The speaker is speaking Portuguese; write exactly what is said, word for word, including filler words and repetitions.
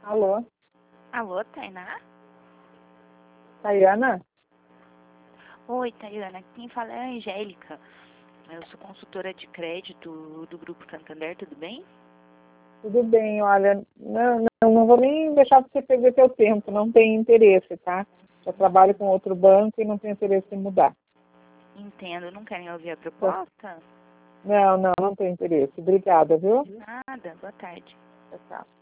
Alô, Alô, Tainá? Tayana? Oi, Tayana. Quem fala é a Angélica. Eu sou consultora de crédito do Grupo Santander, tudo bem? Tudo bem, olha, não, não, não vou nem deixar você perder seu tempo, não tem interesse, tá? Eu trabalho com outro banco e não tenho interesse em mudar. Entendo. Não querem ouvir a Tá? proposta? Não, não, não tenho interesse. Obrigada, viu? Nada. Boa tarde. Tchau, tchau.